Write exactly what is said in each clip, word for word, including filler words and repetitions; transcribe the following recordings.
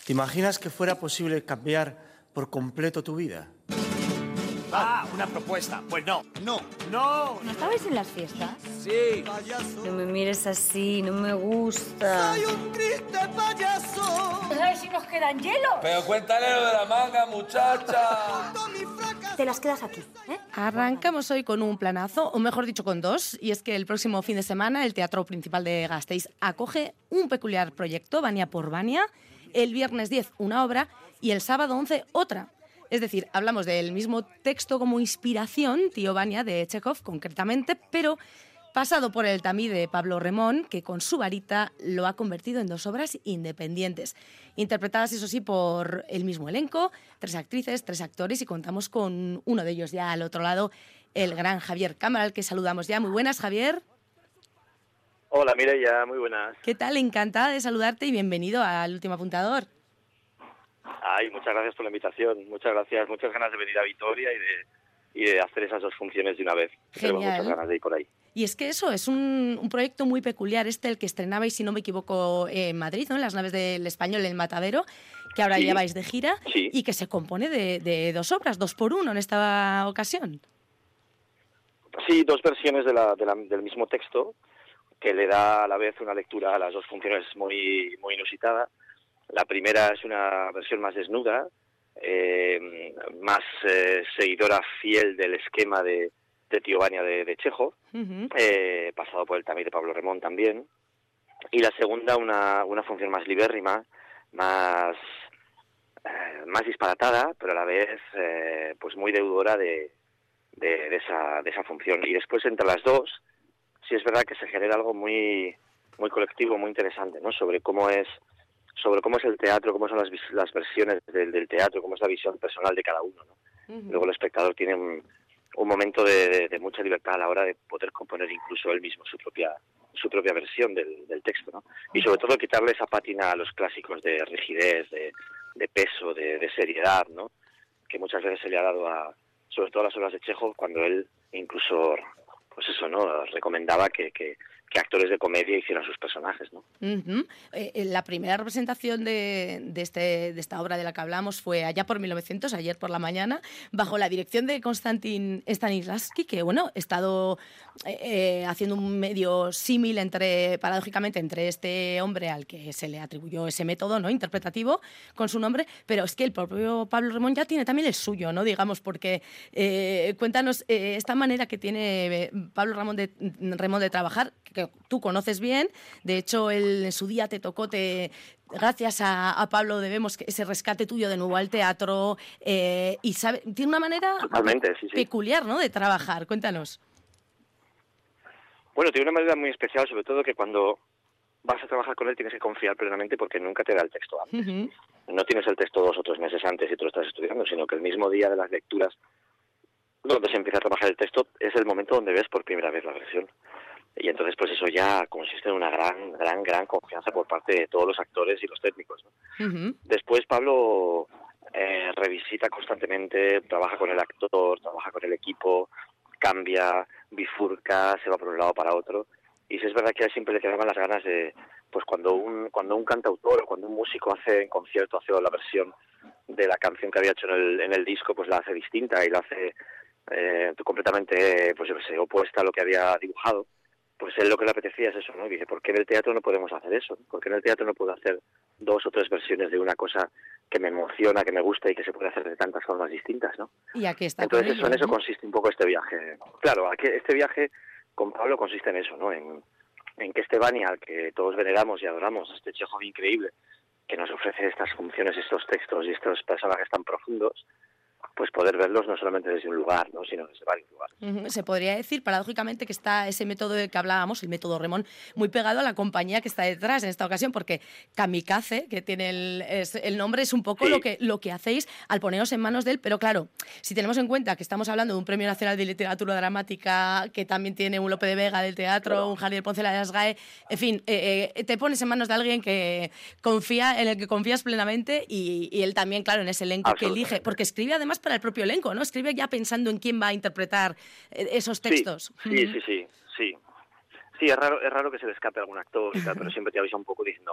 ¿Te imaginas que fuera posible cambiar por completo tu vida? Ah, una propuesta. Pues no. No. No. ¿No estabais en las fiestas? Sí. No me mires así, no me gusta. Soy un triste payaso. ¿Sabes si nos quedan hielo? Pero cuéntale lo de la manga, muchacha. Te las quedas aquí, ¿eh? Arrancamos hoy con un planazo, o mejor dicho con dos, y es que el próximo fin de semana el Teatro Principal de Gasteiz acoge un peculiar proyecto, Vania por Vania, el viernes diez una obra y el sábado once otra. Es decir, hablamos del mismo texto como inspiración, Tío Vania, de Chekhov concretamente, pero pasado por el tamiz de Pablo Remón, que con su varita lo ha convertido en dos obras independientes, interpretadas, eso sí, por el mismo elenco, tres actrices, tres actores, y contamos con uno de ellos ya al otro lado, el gran Javier Cámara, al que saludamos ya. Muy buenas, Javier. Hola, Mireia, muy buenas. ¿Qué tal? Encantada de saludarte y bienvenido al Último Apuntador. Ay, muchas gracias por la invitación, muchas gracias, muchas ganas de venir a Vitoria y de, y de hacer esas dos funciones de una vez. Tengo Genial. muchas ganas de ir por ahí. Y es que eso, es un, un proyecto muy peculiar, este, el que estrenabais, si no me equivoco, en Madrid, ¿no? En las naves del Español, en Matadero, que ahora Sí. lleváis de gira, Sí. y que se compone de, de dos obras, dos por uno en esta ocasión. Sí, dos versiones de la, de la- del mismo texto, que le da a la vez una lectura a las dos funciones muy, muy inusitada. La primera es una versión más desnuda, eh, más eh, seguidora fiel del esquema de, de Tío Vania de, de Chekhov, Ujú. eh, pasado por el tamiz de Pablo Remón también. Y la segunda, una, una función más libérrima, más, eh, más disparatada, pero a la vez eh, pues muy deudora de, de, de, esa, de esa función. Y después, entre las dos, sí es verdad que se genera algo muy, muy colectivo, muy interesante, ¿no? Sobre cómo es sobre cómo es el teatro, cómo son las, vis- las versiones del, del teatro, cómo es la visión personal de cada uno, ¿no? Ujú. Luego el espectador tiene un, un momento de, de- de mucha libertad a la hora de poder componer incluso él mismo su propia su propia versión del, del texto, ¿no? Y sobre todo quitarle esa pátina a los clásicos de rigidez, de, de peso, de, de seriedad, ¿no? Que muchas veces se le ha dado a, sobre todo a las obras de Chekhov, cuando él incluso, pues eso, ¿no? Recomendaba que, que, que actores de comedia hicieran sus personajes, ¿no? Ujú. Eh, eh, la primera representación de, de, este, de esta obra de la que hablamos fue allá por mil novecientos, ayer por la mañana, bajo la dirección de Konstantin Stanislavski, que bueno, he estado eh, eh, haciendo un medio símil entre, paradójicamente, entre este hombre al que se le atribuyó ese método, ¿no? Interpretativo con su nombre, pero es que el propio Pablo Remón ya tiene también el suyo, ¿no? Digamos, porque eh, cuéntanos eh, esta manera que tiene eh, Pablo Ramón de, Remón de trabajar, que tú conoces bien. De hecho, él en su día te tocó, te, gracias a, a Pablo debemos que ese rescate tuyo de nuevo al teatro, eh, y sabe, tiene una manera Totalmente, sí, sí. peculiar, ¿no?, de trabajar. Cuéntanos. Bueno, tiene una manera muy especial, sobre todo que cuando vas a trabajar con él tienes que confiar plenamente porque nunca te da el texto antes. Ujú. No tienes el texto dos o tres meses antes y tú lo estás estudiando, sino que el mismo día de las lecturas, donde se empieza a trabajar el texto, es el momento donde ves por primera vez la versión. Y entonces, pues eso ya consiste en una gran, gran, gran confianza por parte de todos los actores y los técnicos, ¿no? Ujú. Después Pablo eh, revisita constantemente, trabaja con el actor, trabaja con el equipo, cambia, bifurca, se va por un lado para otro. Y sí es verdad que a él siempre le quedaban las ganas de, pues cuando un cuando un cantautor o cuando un músico hace en concierto, hace la versión de la canción que había hecho en el, en el disco, pues la hace distinta y la hace eh, completamente, pues yo qué sé, opuesta a lo que había dibujado. Pues él lo que le apetecía es eso, ¿no? Y dice, ¿por qué en el teatro no podemos hacer eso? ¿Por qué en el teatro no puedo hacer dos o tres versiones de una cosa que me emociona, que me gusta y que se puede hacer de tantas formas distintas, ¿no? Y aquí está. Entonces con eso, en ello, eso ¿no? consiste un poco este viaje. Claro, aquí, este viaje con Pablo consiste en eso, ¿no? En, en que este Vania, al que todos veneramos y adoramos, este Chekhov increíble, que nos ofrece estas funciones, estos textos y estos personajes tan profundos, pues poder verlos no solamente desde un lugar, ¿no? Sino desde varios lugares. Ujú. Se podría decir, paradójicamente, que está ese método del que hablábamos, el método Remón, muy pegado a la compañía que está detrás en esta ocasión, porque Kamikaze, que tiene el, es, el nombre, es un poco Sí. lo que lo que hacéis al poneros en manos de él, pero claro, si tenemos en cuenta que estamos hablando de un Premio Nacional de Literatura Dramática, que también tiene un Lope de Vega del teatro, Claro. un Javier Ponce de las GAE, en fin, eh, eh, te pones en manos de alguien que confía, en el que confías plenamente, y, y él también, claro, en ese elenco que elige, Absolutamente. porque escribe además para el propio elenco, ¿no? Escribe ya pensando en quién va a interpretar eh, esos textos. Sí, sí, sí, sí, sí. Sí, es raro, es raro que se le escape algún actor y tal, pero siempre te avisa un poco diciendo,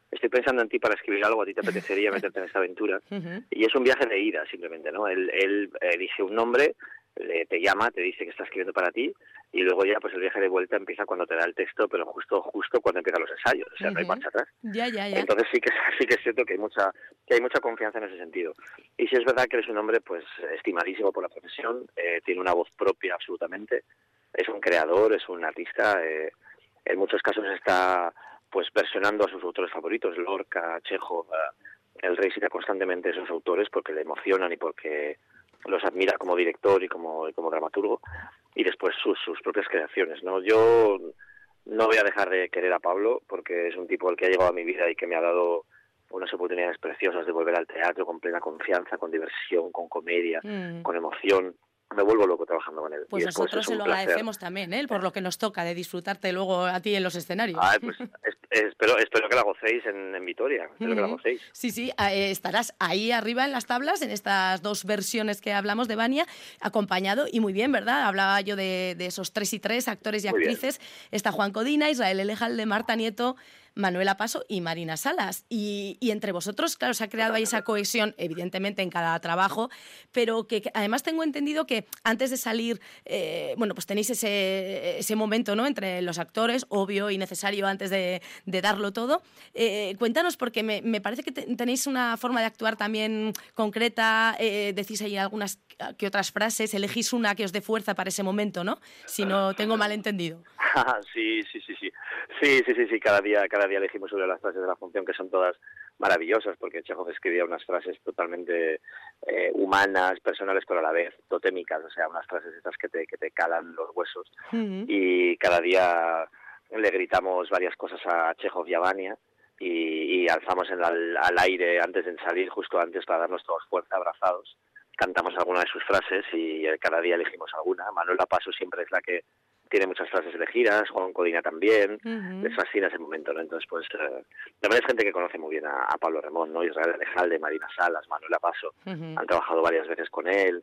estoy pensando en ti para escribir algo, a ti te apetecería meterte en esta aventura. Ujú. Y es un viaje de ida, simplemente, ¿no? Él, él elige un nombre, le, te llama, te dice que está escribiendo para ti, y luego ya pues el viaje de vuelta empieza cuando te da el texto, pero justo justo cuando empiezan los ensayos, o sea, no hay Ujú. marcha atrás. Ya, ya, ya. Entonces sí que sí que es cierto que hay mucha que hay mucha confianza en ese sentido. Y sí es verdad que él es un hombre pues estimadísimo por la profesión, eh, tiene una voz propia absolutamente, es un creador, es un artista, eh, en muchos casos está pues versionando a sus autores favoritos, Lorca, Chekhov, eh, el rey cita constantemente a esos autores porque le emocionan y porque los admira como director y como y como dramaturgo, y después sus sus propias creaciones, ¿no? Yo no voy a dejar de querer a Pablo porque es un tipo al que ha llegado a mi vida y que me ha dado unas oportunidades preciosas de volver al teatro con plena confianza, con diversión, con comedia, Mm. con emoción. Me vuelvo loco trabajando con él. Pues y después nosotros es se un lo placer. agradecemos también, ¿eh? Por lo que nos toca de disfrutarte luego a ti en los escenarios. Ay, pues es- espero, espero que la gocéis en, en Vitoria, espero que la Ujú. gocéis. Sí, sí, eh, estarás ahí arriba en las tablas, en estas dos versiones que hablamos de Vania, acompañado, y muy bien, ¿verdad? Hablaba yo de, de esos tres y tres actores y Muy bien. actrices. Está Juan Codina, Israel Elejalde, Marta Nieto, Manuela Paso y Marina Salas. Y, y entre vosotros, claro, se ha creado ahí esa cohesión, evidentemente en cada trabajo, pero que, que además tengo entendido que antes de salir, eh, bueno, pues tenéis ese, ese momento, ¿no?, entre los actores, obvio y necesario antes de, de darlo todo. Eh, cuéntanos, porque me, me parece que te- tenéis una forma de actuar también concreta, eh, decís ahí algunas que otras frases, elegís una que os dé fuerza para ese momento, ¿no? Si no tengo mal entendido. sí, sí, sí, sí. Sí, sí, sí, sí, cada día, cada día elegimos sobre las frases de la función, que son todas maravillosas, porque Chekhov escribía unas frases totalmente eh, humanas, personales, pero a la vez totémicas, o sea, unas frases estas que te, que te calan los huesos. Ujú. Y cada día le gritamos varias cosas a Chekhov y a Vania, y, y alzamos el, al, al aire antes de salir, justo antes, para darnos todos fuerza, abrazados. Cantamos alguna de sus frases y eh, cada día elegimos alguna. Manuela Paso siempre es la que tiene muchas frases elegidas, Juan Codina también. Ujú. Les fascina ese momento, ¿no? Entonces, pues, eh, también es gente que conoce muy bien a, a Pablo Remón, ¿no? Israel Elejalde, Marina Salas, Manuela Paso, Ujú. han trabajado varias veces con él.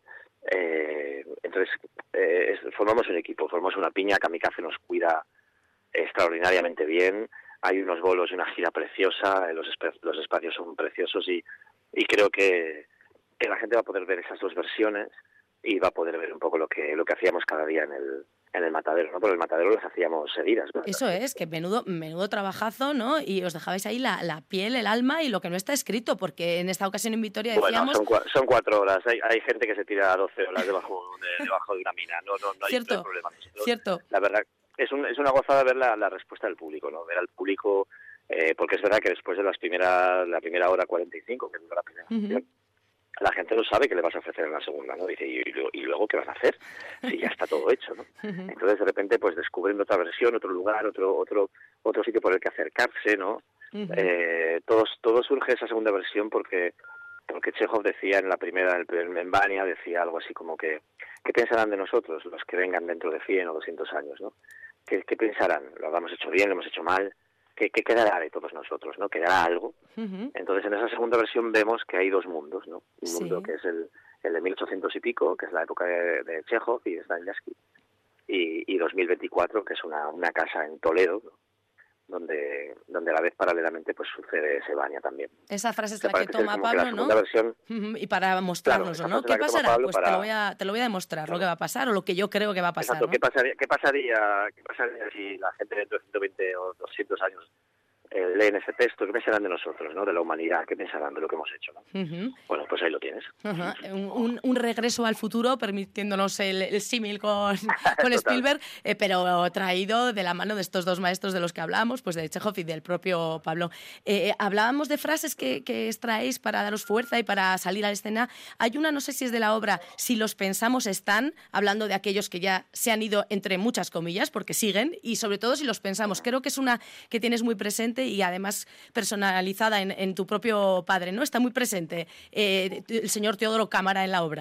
Eh, entonces, eh, es- formamos un equipo, formamos una piña. Kamikaze nos cuida extraordinariamente bien. Hay unos bolos y una gira preciosa, eh, los, espe- los espacios son preciosos y, y creo que, que la gente va a poder ver esas dos versiones y va a poder ver un poco lo que lo que hacíamos cada día en el en el matadero, ¿no? Porque el matadero las hacíamos seguidas, ¿no? Eso es, que menudo, menudo trabajazo, ¿no? Y os dejabais ahí la, la piel, el alma y lo que no está escrito, porque en esta ocasión en Vitoria Bueno, decíamos... son, cua- son cuatro horas. Hay, hay gente que se tira doce horas debajo de, debajo de una mina. No, no, no hay, Cierto, no hay problema. Nosotros, cierto. La verdad, es, un, es una gozada ver la, la respuesta del público, ¿no? Ver al público, eh, porque es verdad que después de las primeras, la primera hora cuarenta y cinco, que dura la primera función, Ujú. la gente no sabe qué le vas a ofrecer en la segunda, ¿no? Dice, ¿y, luego- y luego qué vas a hacer? Si ya está todo hecho, ¿no? Entonces, de repente, pues descubren otra versión, otro lugar, otro otro otro sitio por el que acercarse, ¿no? Ujú. Eh, todo, todo surge esa segunda versión porque porque Chekhov decía en la primera, en, el, en Vania, decía algo así como que ¿qué pensarán de nosotros los que vengan dentro de cien o doscientos años, ¿no? ¿Qué, qué pensarán? ¿Lo habremos hecho bien? ¿Lo hemos hecho mal? ¿Qué, qué quedará de todos nosotros, no? ¿Quedará algo? Ujú. Entonces, en esa segunda versión vemos que hay dos mundos, ¿no? Un Sí. mundo que es el, el de mil ochocientos y pico, que es la época de, de Chekhov y de Stanislavski, y, y dos mil veinticuatro, que es una, una casa en Toledo, ¿no? donde donde a la vez paralelamente pues sucede ese Vania también. Esa frase es Que la que parece ser toma como que Pablo, la ¿no? segunda versión, Ujú. Y para mostrarnos, esa ¿no? frase es ¿Qué la que toma pasará? Pablo Pues te, para- lo voy a, te lo voy a demostrar, Claro. lo que va a pasar, o lo que yo creo que va a pasar, exacto, ¿no? ¿qué pasaría, qué pasaría, qué pasaría si la gente dentro de ciento veinte o doscientos años eh, leen ese texto? ¿Qué pensarán de nosotros, no? De la humanidad, ¿qué pensarán de lo que hemos hecho, no? Ujú. Bueno, pues ahí lo tienes. Ajá, un, un- un regreso al futuro, permitiéndonos el, el símil con, con Total. Spielberg, eh, pero traído de la mano de estos dos maestros de los que hablamos, pues de Chekhov y del propio Pablo. Eh, hablábamos de frases que, que extraéis para daros fuerza y para salir a la escena. Hay una, no sé si es de la obra, Si los pensamos están, hablando de aquellos que ya se han ido entre muchas comillas, porque siguen, y sobre todo si los pensamos. Creo que es una que tienes muy presente y además personalizada en, en tu propio padre, ¿no? Está muy presente eh, el señor Teodoro Cámara en la obra.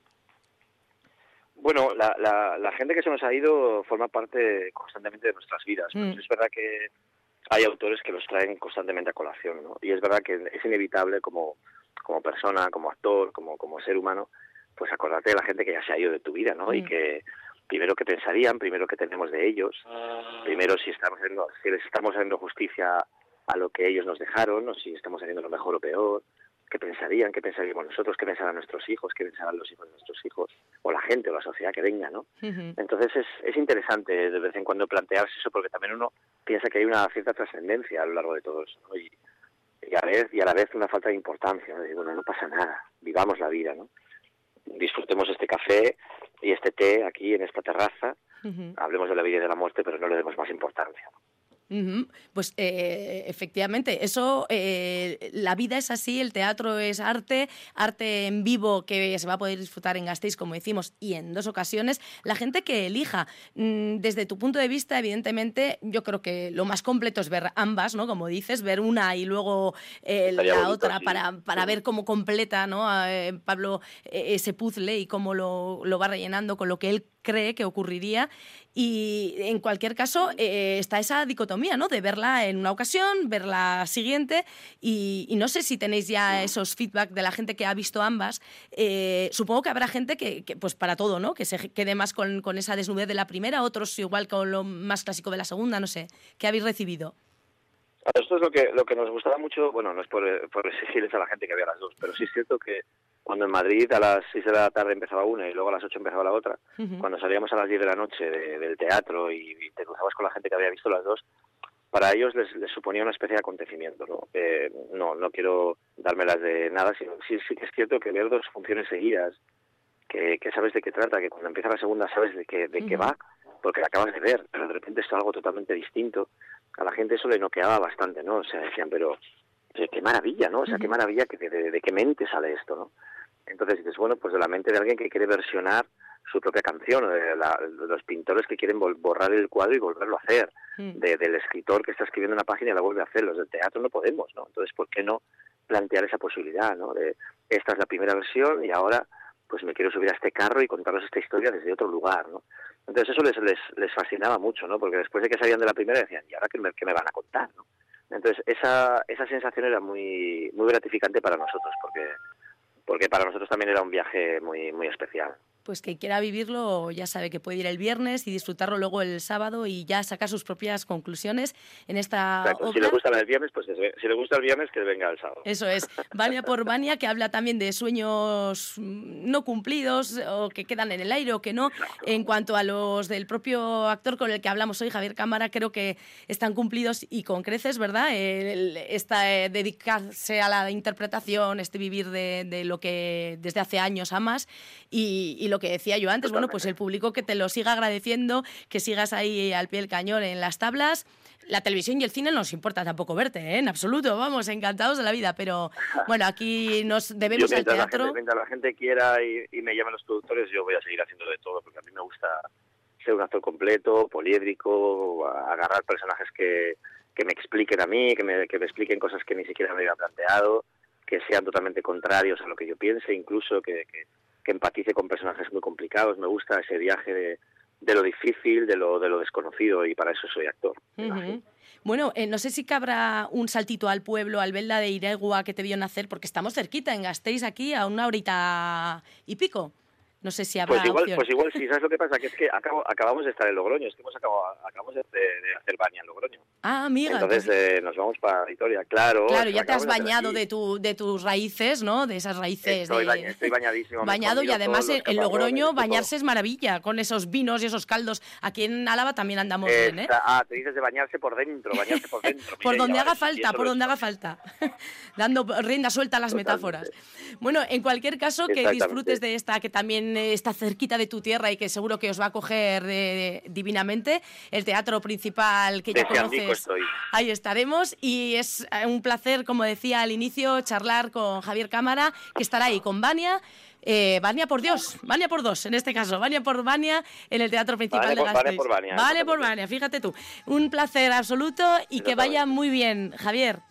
Bueno, la, la, la gente que se nos ha ido forma parte constantemente de nuestras vidas. Mm. Pues es verdad que hay autores que los traen constantemente a colación, ¿no? Y es verdad que es inevitable como, como persona, como actor, como, como ser humano, pues acordarte de la gente que ya se ha ido de tu vida, ¿no? Mm. Y que primero qué pensarían, primero qué tenemos de ellos, primero si estamos haciendo, si les estamos haciendo justicia a lo que ellos nos dejaron, o si estamos haciendo lo mejor o peor, qué pensarían, qué pensaríamos nosotros, qué pensarán nuestros hijos, qué pensarán los hijos de nuestros hijos, o la gente o la sociedad que venga, ¿no? Uh-huh. Entonces es, es interesante de vez en cuando plantearse eso, porque también uno piensa que hay una cierta trascendencia a lo largo de todo eso, ¿no? Y, y, a, la vez, y a la vez una falta de importancia, ¿no? Y bueno, no pasa nada, vivamos la vida, ¿no? Disfrutemos este café y este té aquí en esta terraza, uh-huh. Hablemos de la vida y de la muerte, pero no le demos más importancia, ¿no? Uh-huh. Pues eh, efectivamente, eso, eh, la vida es así, el teatro es arte, arte en vivo que se va a poder disfrutar en Gasteiz, como decimos, y en dos ocasiones. La gente que elija, mm, desde tu punto de vista, evidentemente, yo creo que lo más completo es ver ambas, ¿no? Como dices, ver una y luego eh, la bonito, otra, sí. para, para sí. ver cómo completa, ¿no? eh, Pablo eh, ese puzzle y cómo lo, lo va rellenando con lo que él cree que ocurriría. Y en cualquier caso eh, está esa dicotomía, ¿no? De verla en una ocasión, ver la siguiente y, y no sé si tenéis ya esos feedback de la gente que ha visto ambas. Eh, supongo que habrá gente que, que, pues para todo, ¿no? Que se quede más con, con esa desnudez de la primera, otros igual con lo más clásico de la segunda, no sé. ¿Qué habéis recibido? Esto es lo que lo que nos gustaba mucho, bueno, no es por, por exigirles a la gente que vea las dos, pero sí es cierto que cuando en Madrid a las seis de la tarde empezaba una y luego a las ocho empezaba la otra, uh-huh. Cuando salíamos a las diez de la noche de, del teatro y, y te cruzabas con la gente que había visto las dos, para ellos les, les suponía una especie de acontecimiento, ¿no? Eh, no no quiero dármelas de nada, sino sí, sí que es cierto que ver dos funciones seguidas, que, que sabes de qué trata, que cuando empieza la segunda sabes de qué, de uh-huh. qué va, porque la acabas de ver, pero de repente es algo totalmente distinto. A la gente eso le noqueaba bastante, ¿no? O sea, decían, pero qué maravilla, ¿no? O sea, qué maravilla, que de, de, de qué mente sale esto, ¿no? Entonces dices, bueno, pues de la mente de alguien que quiere versionar su propia canción, de, la, de los pintores que quieren borrar el cuadro y volverlo a hacer, de, del escritor que está escribiendo una página y la vuelve a hacer. Los del teatro no podemos, ¿no? Entonces, ¿por qué no plantear esa posibilidad, ¿no? De esta es la primera versión y ahora pues me quiero subir a este carro y contarles esta historia desde otro lugar, ¿no? Entonces eso les, les, les fascinaba mucho, ¿no? Porque después de que salían de la primera decían, ¿y ahora qué me, qué me van a contar, ¿no? Entonces esa esa sensación era muy muy gratificante para nosotros, porque porque para nosotros también era un viaje muy muy especial. Pues quien quiera vivirlo ya sabe que puede ir el viernes y disfrutarlo luego el sábado y ya sacar sus propias conclusiones en esta Exacto. obra. Si le gusta la del viernes, pues si le gusta el viernes, que venga el sábado. Eso es. Vania por Vania, que habla también de sueños no cumplidos o que quedan en el aire o que no. Exacto. En cuanto a los del propio actor con el que hablamos hoy, Javier Cámara, creo que están cumplidos y con creces, ¿verdad? El, esta, eh, dedicarse a la interpretación, este vivir de, de lo que desde hace años amas y, y lo que decía yo antes, bueno, pues el público que te lo siga agradeciendo, que sigas ahí al pie del cañón en las tablas. La televisión y el cine no nos importa tampoco verte, ¿eh? En absoluto, vamos, encantados de la vida, pero bueno, aquí nos debemos al teatro. La gente, mientras la gente quiera y, y me llamen los productores, yo voy a seguir haciendo de todo, porque a mí me gusta ser un actor completo, poliédrico, agarrar personajes que, que me expliquen a mí, que me, que me expliquen cosas que ni siquiera me había planteado, que sean totalmente contrarios a lo que yo piense, incluso que... que que empatice con personajes muy complicados. Me gusta ese viaje de, de lo difícil, de lo, de lo desconocido, y para eso soy actor. Uh-huh. Bueno, eh, no sé si cabrá un saltito al pueblo, al Belda de Iregua, que te vio nacer, porque estamos cerquita, en Gasteiz, aquí, a una horita y pico. No sé si habrá pues igual, opción. Pues igual sí, ¿sabes lo que pasa? Que es que acabo, acabamos de estar en Logroño, es que hemos acabado, acabamos de, de hacer baña en Logroño. Ah, amiga. Entonces pues... eh, nos vamos para Vitoria, claro. Claro, ya te has bañado de, tu, de tus raíces, ¿no? De esas raíces. Estoy, de... bañ, estoy bañadísimo. Bañado y además en, en Logroño bañarse es maravilla, con esos vinos y esos caldos. Aquí en Álava también andamos Esta, bien, ¿eh? Ah, te dices de bañarse por dentro, bañarse por dentro. Por Mire, donde ya, haga sí, falta, por donde haga falta. Dando rienda suelta a las Totalmente. metáforas. Bueno, en cualquier caso, que disfrutes de esta, que también está cerquita de tu tierra y que seguro que os va a acoger eh, divinamente, el teatro principal que ya Desde conoces. Estoy. Ahí estaremos y es un placer, como decía al inicio, charlar con Javier Cámara, que estará ahí con Vania. Eh, Vania por Dios, Vania por dos, en este caso, Vania por Vania en el teatro principal vale de Gasteiz. Vale por Vania. Vale por Vania, fíjate tú. Un placer absoluto y que vaya muy bien, Javier.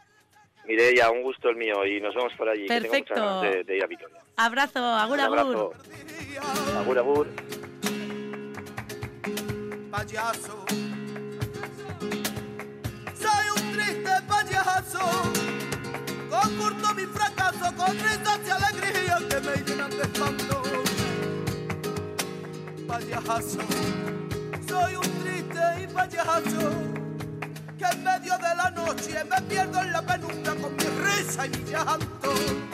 Mireia, un gusto el mío y nos vemos por allí. Perfecto. Que tengo muchas ganas de, de ir a Vitoria. Abrazo, agur, un abrazo. Agur, agur. Payaso, soy un triste payaso, concurso mi fracaso con risas y alegría que me llenan de espanto. Payaso, soy un triste y payaso que en medio de la noche me pierdo en la penumbra con mi risa y mi llanto.